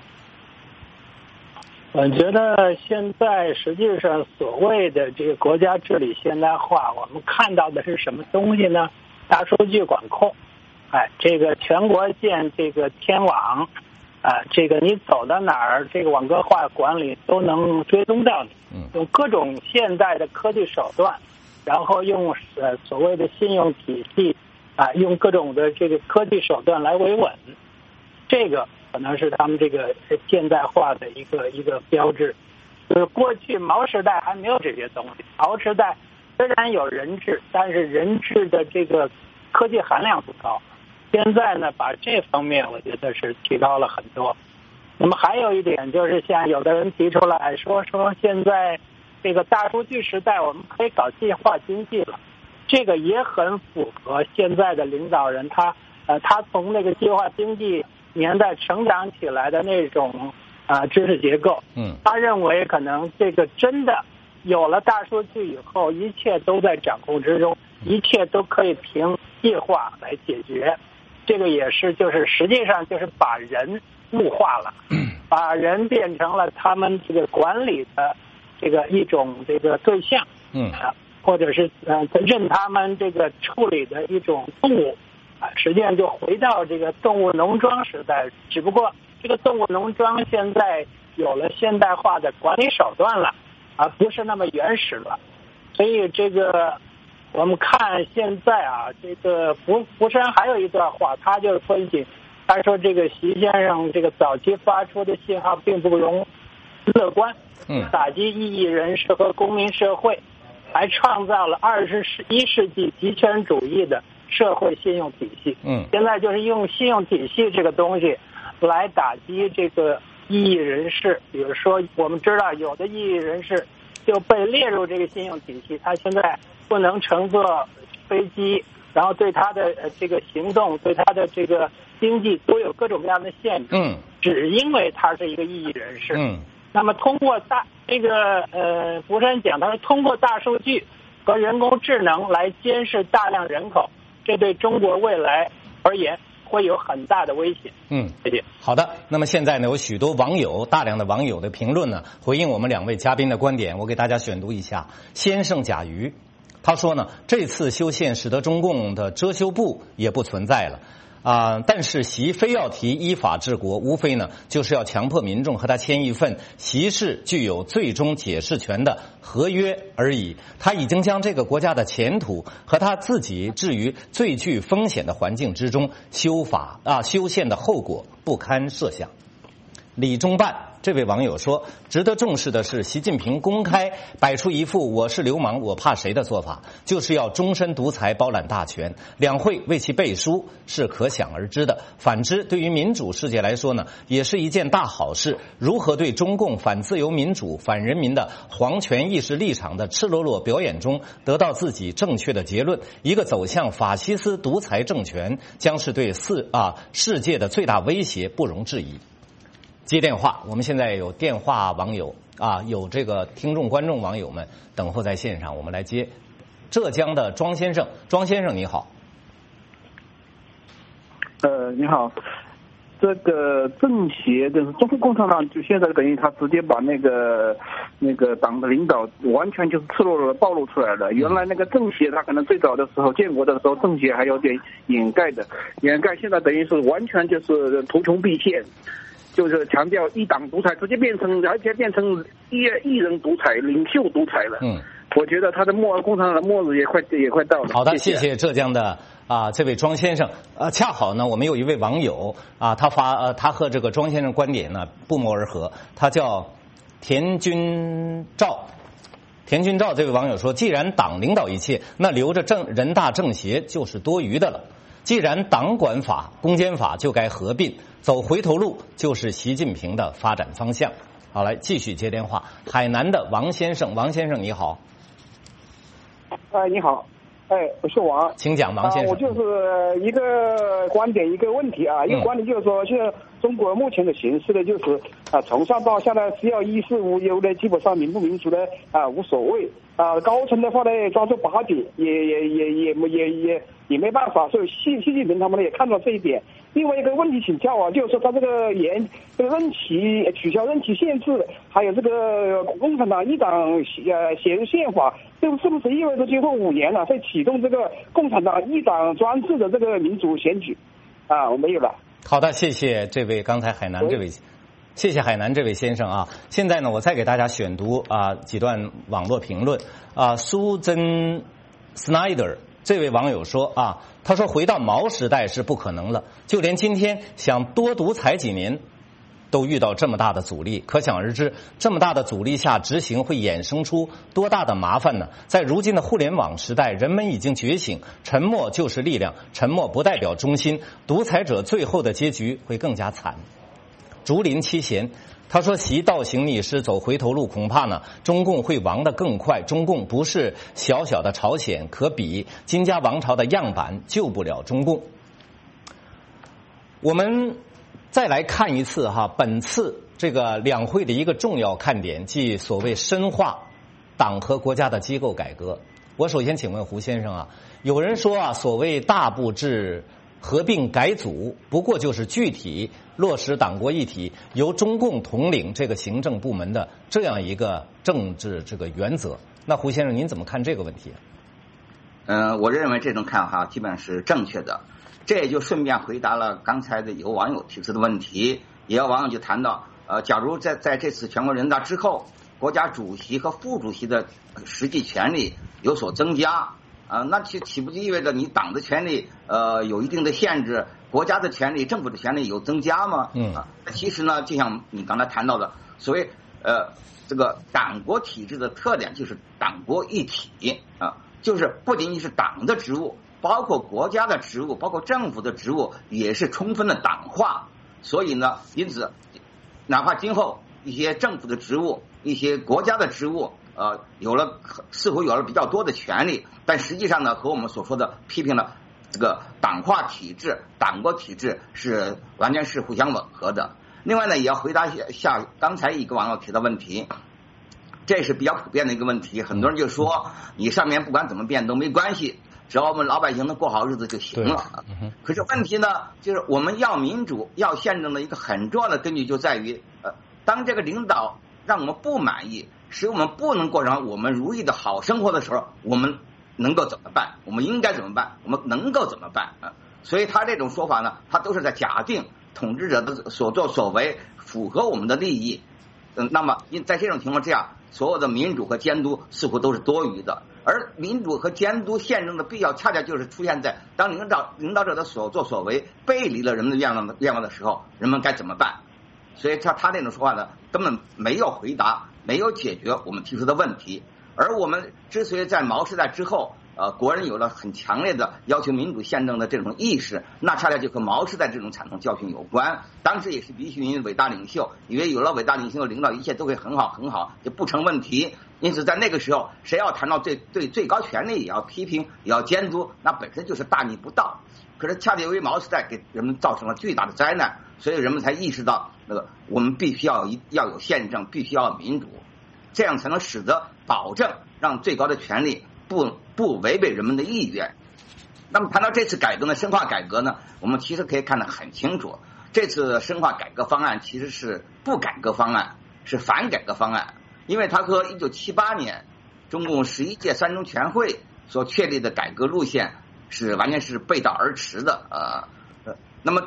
我觉得现在实际上所谓的这个国家治理现代化，我们看到的是什么东西呢？大数据管控，这个全国建这个天网，这个你走到哪儿，这个网格化管理都能追踪到你，用各种现代的科技手段，然后用所谓的信用体系用各种的这个科技手段来维稳，这个可能是他们这个现代化的一个标志。就是过去毛时代还没有这些东西，毛时代虽然有人治，但是人治的这个科技含量不高。现在呢，把这方面我觉得是提高了很多。那么还有一点就是，像有的人提出来说现在这个大数据时代，我们可以搞计划经济了，这个也很符合现在的领导人他从那个计划经济年代成长起来的那种知识结构。他认为可能这个真的有了大数据以后，一切都在掌控之中，一切都可以凭计划来解决。这个也是就是实际上就是把人物化了，把人变成了他们这个管理的这个一种这个对象，或者是任他们这个处理的一种动物，实际上就回到这个动物农庄时代，只不过这个动物农庄现在有了现代化的管理手段了，不是那么原始了。所以这个我们看现在这个福山还有一段话，他就分析，他说这个习先生这个早期发出的信号并不容乐观，打击异议人士和公民社会，还创造了21世纪极权主义的社会信用体系。现在就是用信用体系这个东西来打击这个异议人士。比如说我们知道有的异议人士就被列入这个信用体系，他现在不能乘坐飞机，然后对他的这个行动，对他的这个经济都有各种各样的限制，只因为他是一个异议人士。那么通过福山讲，他说通过大数据和人工智能来监视大量人口，这对中国未来而言会有很大的危险。谢谢。 好的，那么现在呢，有许多大量的网友的评论呢，回应我们2位嘉宾的观点，我给大家选读一下。先生甲鱼他说呢，这次修宪使得中共的遮羞布也不存在了。但是习非要提依法治国，无非呢就是要强迫民众和他签一份习氏具有最终解释权的合约而已。他已经将这个国家的前途和他自己置于最具风险的环境之中，修宪的后果不堪设想。李中办这位网友说，值得重视的是习近平公开摆出一副我是流氓我怕谁的做法，就是要终身独裁包揽大权，两会为其背书是可想而知的。反之，对于民主世界来说呢，也是一件大好事。如何对中共反自由民主反人民的皇权意识立场的赤裸裸表演中得到自己正确的结论，一个走向法西斯独裁政权将是对世界的最大威胁，不容置疑。接电话，我们现在有电话网友有这个听众观众网友们等候在线上，我们来接浙江的庄先生。庄先生你好。 你好， 这个政协，就是中国共产党，就现在等于他直接把那个党的领导完全就是赤裸裸的暴露出来了。原来那个政协，他可能最早的时候建国的时候，政协还有点掩盖，现在等于是完全就是图穷匕见，就是强调一党独裁，直接变成一人独裁、领袖独裁了。我觉得他的共产党的末日也快到了。 好的，谢谢浙江的这位庄先生。恰好呢，我们有一位网友他和这个庄先生观点呢不谋而合。他叫田军照这位网友说，既然党领导一切，那留着人大政协就是多余的了。既然党管法、公监法就该合并，走回头路就是习近平的发展方向。好，来继续接电话。海南的王先生你好。 你好，我是王， 请讲，王先生。 我就是一个观点一个问题啊，一个观点就是说，现在中国目前的形势呢，就是从上到下呢是要衣食无忧的，基本上民不民主的无所谓高层的话呢抓住把柄也没办法，所以习近平他们呢也看到这一点。另外一个问题请教就是说他这个取消任期限制，还有这个共产党一党写入宪法，这是不是意味着今后5年呢会启动这个共产党一党专制的这个民主选举？我没有了。 好的，谢谢这位刚才海南这位。谢谢海南这位先生现在呢，我再给大家选读几段网络评论Susan Snyder 这位网友说他说回到毛时代是不可能了，就连今天想多独裁几年都遇到这么大的阻力，可想而知这么大的阻力下执行会衍生出多大的麻烦呢？在如今的互联网时代，人们已经觉醒，沉默就是力量，沉默不代表忠心，独裁者最后的结局会更加惨。竹林七贤他说，习倒行逆施走回头路，恐怕呢中共会亡得更快。中共不是小小的朝鲜，可比金家王朝的样板，救不了中共。我们再来看一次本次这个两会的一个重要看点，即所谓深化党和国家的机构改革。我首先请问胡先生有人说所谓大部制合并改组，不过就是具体落实党国一体，由中共统领这个行政部门的这样一个政治这个原则。那胡先生您怎么看这个问题？ 我认为这种看法基本上是正确的。这也就顺便回答了刚才的有网友提出的问题。也有网友就谈到假如在这次全国人大之后，国家主席和副主席的实际权力有所增加那岂不就意味着你党的权力有一定的限制，国家的权力、政府的权力有增加吗？其实呢，就像你刚才谈到的，所谓这个党国体制的特点就是党国一体就是不仅仅是党的职务，包括国家的职务，包括政府的职务也是充分的党化。所以呢，因此哪怕今后一些政府的职务、一些国家的职务似乎有了比较多的权利，但实际上呢，和我们所说的批评了这个党化体制、党国体制是完全是互相吻合的。另外呢，也要回答一下刚才一个网友提的问题，这是比较普遍的一个问题。很多人就说你上面不管怎么变都没关系，只要我们老百姓能过好日子就行了。可是问题呢，就是我们要民主、要宪政的一个很重要的根据就在于当这个领导让我们不满意，使我们不能过上我们如意的好生活的时候，我们能够怎么办？我们应该怎么办？我们能够怎么办所以他这种说法呢，他都是在假定统治者的所作所为符合我们的利益。那么在这种情况之下，所有的民主和监督似乎都是多余的。而民主和监督宪政的必要，恰恰就是出现在当领导者的所作所为背离了人们的愿望的时候，人们该怎么办？所以他这种说法呢，根本没有回答，没有解决我们提出的问题。而我们之所以在毛时代之后国人有了很强烈的要求民主宪政的这种意识，那恰恰就和毛时代这种惨痛教训有关。当时也是必须云伟大领袖，以为有了伟大领袖领导，一切都会很好很好，就不成问题。因此在那个时候，谁要谈到对最高权力也要批评也要监督，那本身就是大逆不道。可是恰恰由于毛时代给人们造成了巨大的灾难，所以人们才意识到我们必须要有宪政，必须要有民主，这样才能使得保证让最高的权力不违背人们的意愿。那么谈到这次改革呢，深化改革呢，我们其实可以看得很清楚， 这次深化改革方案其实是不改革方案，是反改革方案，因为它和1978年中共11届3中全会所确立的改革路线是完全是背道而驰的。那么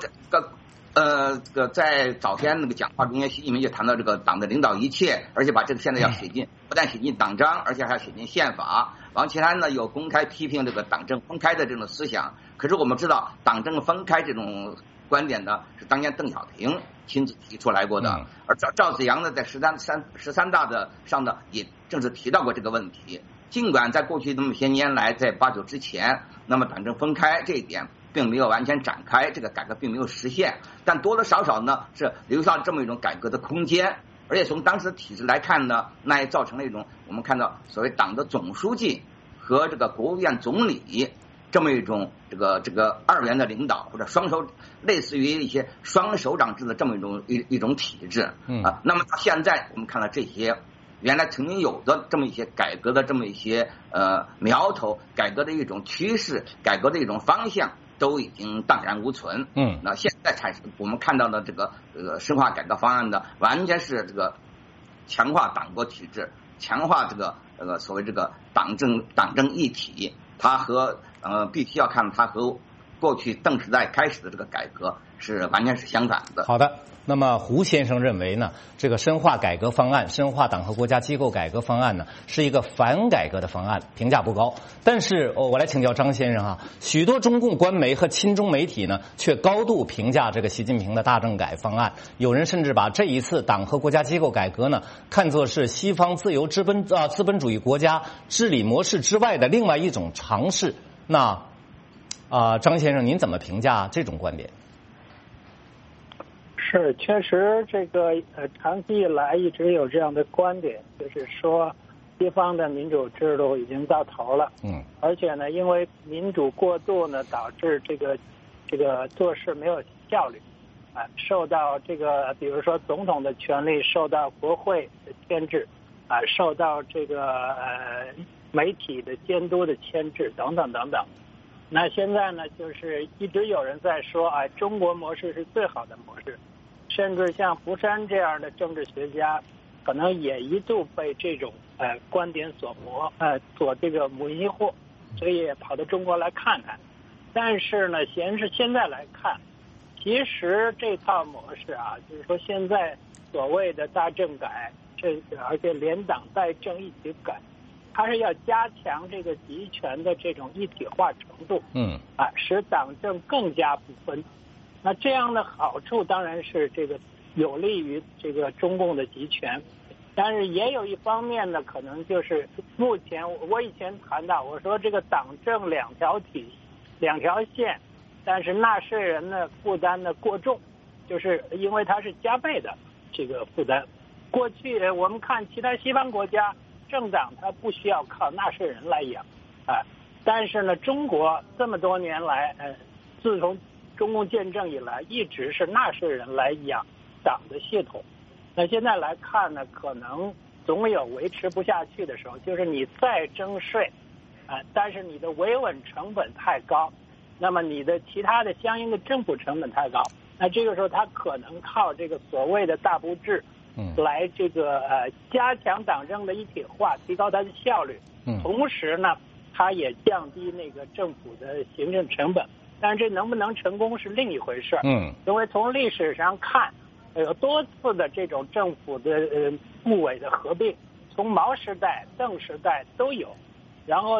在早天那个讲话中间，习近平就谈到这个党的领导一切，而且把这个现在要写进，不但写进党章，而且还要写进宪法。王岐山呢有公开批评这个党政分开的这种思想，可是我们知道党政分开这种观点呢是当年邓小平亲自提出来过的，而赵紫阳呢在13大的上呢也正是提到过这个问题。尽管在过去那么些年来，在89之前，那么党政分开这一点并没有完全展开，这个改革并没有实现，但多多少少呢是留下了这么一种改革的空间。而且从当时的体制来看呢，那也造成了一种我们看到所谓党的总书记和这个国务院总理这么一种这个二元的领导，或者双手类似于一些双手掌制的这么一种体制那么到现在我们看到这些原来曾经有的这么一些改革的这么一些苗头，改革的一种趋势，改革的一种方向都已经荡然无存。那现在我们看到的这个深化改革方案的完全是这个强化党国体制，强化这个所谓这个党政一体，它和必须要看它和过去邓时代开始的这个改革是完全是相反的。 好的。那么胡先生认为呢，这个深化改革方案、深化党和国家机构改革方案呢，是一个反改革的方案，评价不高。但是我来请教张先生啊，许多中共官媒和亲中媒体呢，却高度评价这个习近平的大政改方案。有人甚至把这一次党和国家机构改革呢，看作是西方自由资本主义国家治理模式之外的另外一种尝试。那张先生，您怎么评价这种观点？ 是，确实这个长期以来一直有这样的观点，就是说西方的民主制度已经到头了。而且呢，因为民主过度呢，导致这个做事没有效率，受到这个比如说总统的权力受到国会的牵制，受到这个媒体的监督的牵制等等等等。那现在呢，就是一直有人在说，中国模式是最好的模式。甚至像福山这样的政治学家，可能也一度被这种观点所这个迷惑，所以也跑到中国来看看。但是呢，现在来看，其实这套模式就是说现在所谓的大政改，而且连党带政一起改，它是要加强这个集权的这种一体化程度，使党政更加不分。那这样的好处当然是这个有利于这个中共的集权，但是也有一方面呢，可能就是目前我以前谈到，我说这个党政两条线，但是纳税人的负担呢过重，就是因为它是加倍的这个负担。过去我们看其他西方国家政党它不需要靠纳税人来养但是呢中国这么多年来自从中共建政以来，一直是纳税人来养党的系统。那现在来看呢，可能总有维持不下去的时候，就是你再征税，但是你的维稳成本太高，那么你的其他的相应的政府成本太高，那这个时候他可能靠这个所谓的大部制，来这个加强党政的一体化，提高它的效率。同时呢，它也降低那个政府的行政成本。但是这能不能成功是另一回事。因为从历史上看，有多次的这种政府的部委的合并，从毛时代、邓时代都有。然后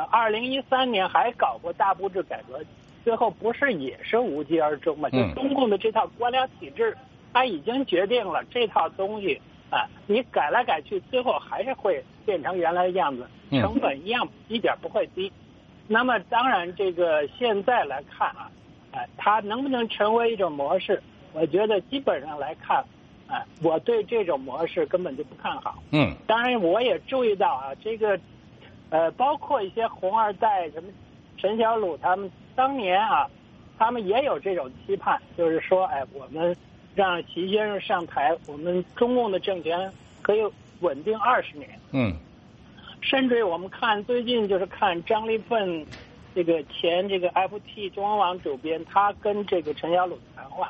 2013年还搞过大部制改革，最后不是也是无疾而终嘛？就中共的这套官僚体制，它已经决定了这套东西你改来改去，最后还是会变成原来的样子，成本一点不会低。那么当然这个现在来看它能不能成为一种模式，我觉得基本上来看我对这种模式根本就不看好。当然我也注意到这个包括一些红二代什么陈小鲁他们当年他们也有这种期盼，就是说我们让习先生上台，我们中共的政权可以稳定20年。甚至我们看最近就是看张立奋这个前这个 FT 中文网主编，他跟这个陈小鲁谈话，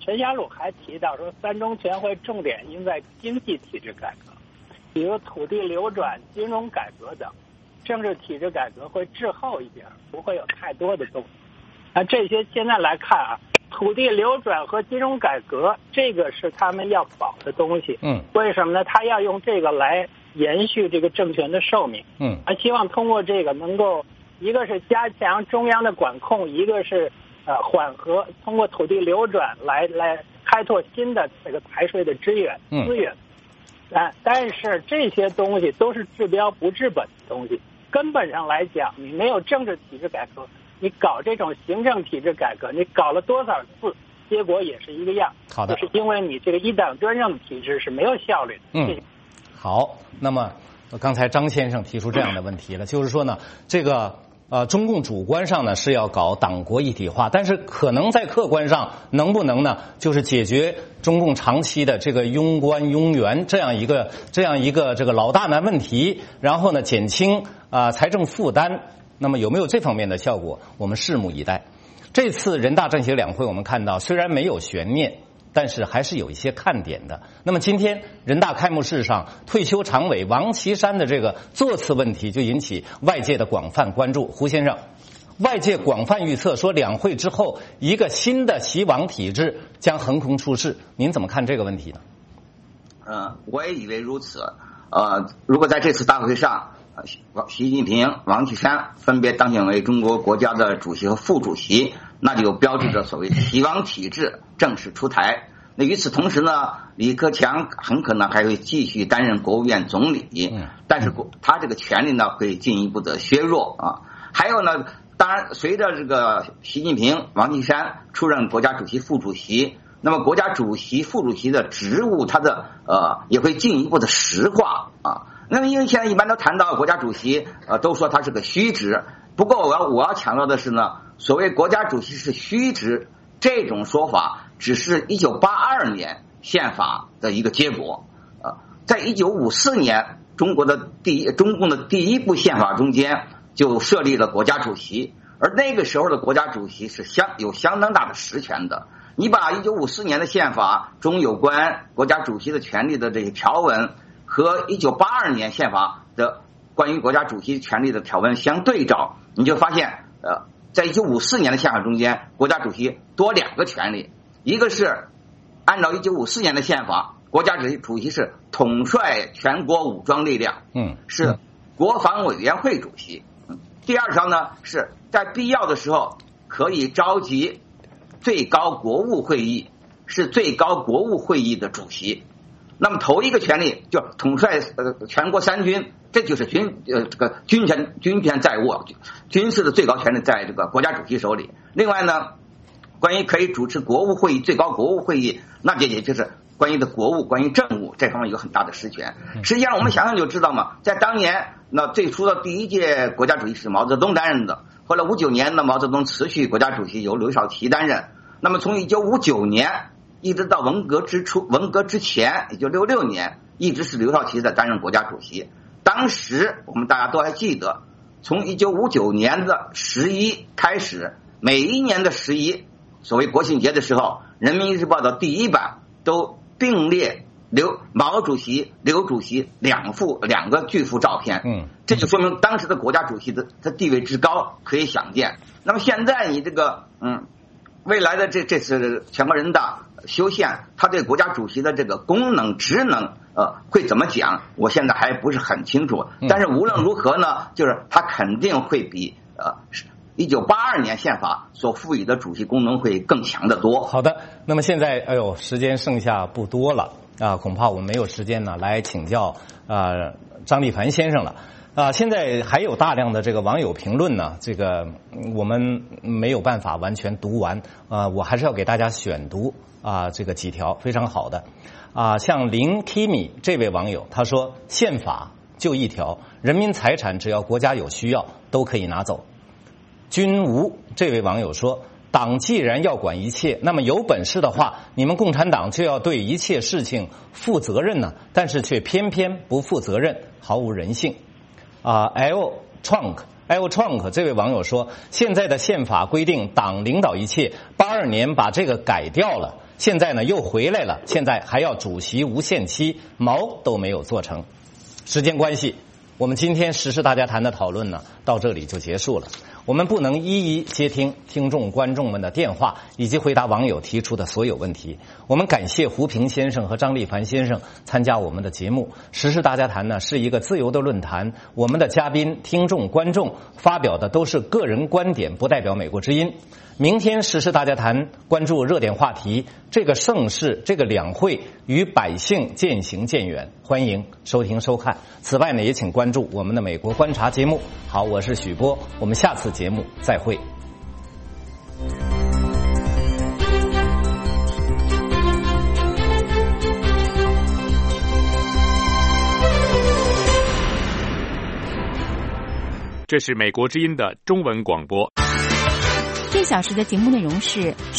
陈霞鲁还提到说，三中全会重点应在经济体制改革，比如土地流转、金融改革等。政治体制改革会滞后一点，不会有太多的动作。那这些现在来看啊，土地流转和金融改革，这个是他们要保的东西。为什么呢？他要用这个来延续这个政权的寿命。他希望通过这个能够，一个是加强中央的管控，一个是缓和通过土地流转来开拓新的这个财税的资源。但是这些东西都是治标不治本的东西。根本上来讲，你没有政治体制改革，你搞这种行政体制改革，你搞了多少次，结果也是一个样。 好的， 就是因为你这个一党专政的体制是没有效率的。 好，那么刚才张先生提出这样的问题了，就是说呢，这个中共主观上呢是要搞党国一体化，但是可能在客观上能不能呢，就是解决中共长期的这个庸官庸员这样一个这个老大难问题，然后呢减轻财政负担，那么有没有这方面的效果，我们拭目以待。这次人大政协两会我们看到虽然没有悬念，但是还是有一些看点的。那么今天人大开幕式上，退休常委王岐山的这个座次问题就引起外界的广泛关注。胡先生，外界广泛预测说两会之后一个新的习王体制将横空出世，您怎么看这个问题呢？ 我也以为如此。如果在这次大会上，习近平、王岐山分别当选为中国国家的主席和副主席，那就标志着所谓习王体制正式出台。那与此同时呢，李克强很可能还会继续担任国务院总理，但是他这个权力呢会进一步的削弱啊。还有呢，当然随着这个习近平、王岐山出任国家主席、副主席，那么国家主席、副主席的职务，他的也会进一步的实化啊。那么因为现在一般都谈到国家主席，都说他是个虚职。不过我要强调的是呢，所谓国家主席是虚职这种说法，只是1982年宪法的一个结果。在1954年，中共的第一部宪法中间就设立了国家主席，而那个时候的国家主席是有相当大的实权的。你把1954年的宪法中有关国家主席的权利的这些条文和1982年宪法的关于国家主席权力的条文相对照，你就发现在1954年的宪法中间，国家主席多2个权利，一个是按照1954年的宪法，国家主席是统帅全国武装力量，是国防委员会主席。第二条呢，是在必要的时候可以召集最高国务会议，是最高国务会议的主席。那么头一个权利就统帅全国3军，这就是军权在握，军事的最高权力在这个国家主席手里。另外呢，关于可以主持国务会议、最高国务会议，那也就是关于的国务、关于政务这方面有很大的实权。实际上我们想想就知道嘛，在当年那最初的第一届国家主席是毛泽东担任的，后来59年呢，毛泽东辞去国家主席，由刘少奇担任。那么从1959年一直到文革之前，也就66年，一直是刘少奇在担任国家主席。当时我们大家都还记得，从1959年的11开始，每一年的11，所谓国庆节的时候，人民日报的第一版都并列毛主席、刘主席两个巨幅照片，这就说明当时的国家主席的地位之高，可以想见。那么现在你这个未来的这次全国人大修宪，他对国家主席的这个功能职能会怎么讲，我现在还不是很清楚。但是无论如何呢，就是他肯定会比1982年宪法所赋予的主席功能会更强得多。 好的，那么现在时间剩下不多了恐怕我们没有时间呢来请教张立凡先生了。现在还有大量的这个网友评论呢，这个我们没有办法完全读完，我还是要给大家选读这个几条非常好的像林 Kimi 这位网友他说，宪法就一条，人民财产只要国家有需要都可以拿走。君吴这位网友说，党既然要管一切，那么有本事的话，你们共产党就要对一切事情负责任呢，但是却偏偏不负责任，毫无人性。L Trunk 这位网友说，现在的宪法规定党领导一切，82年把这个改掉了， 现在呢又回来了，现在还要主席无限期，毛都没有做成。时间关系，我们今天时事大家谈的讨论呢，到这里就结束了。我们不能一一接听听众观众们的电话，以及回答网友提出的所有问题。我们感谢胡平先生和张立凡先生参加我们的节目。时事大家谈呢是一个自由的论坛，我们的嘉宾、听众、观众发表的都是个人观点，不代表美国之音。明天时事大家谈关注热点话题，这个盛世，这个两会与百姓渐行渐远，欢迎收听收看。此外呢，也请关注我们的美国观察节目。好，我是许波，我们下次节目再会。 这是美国之音的中文广播。 这小时的节目内容是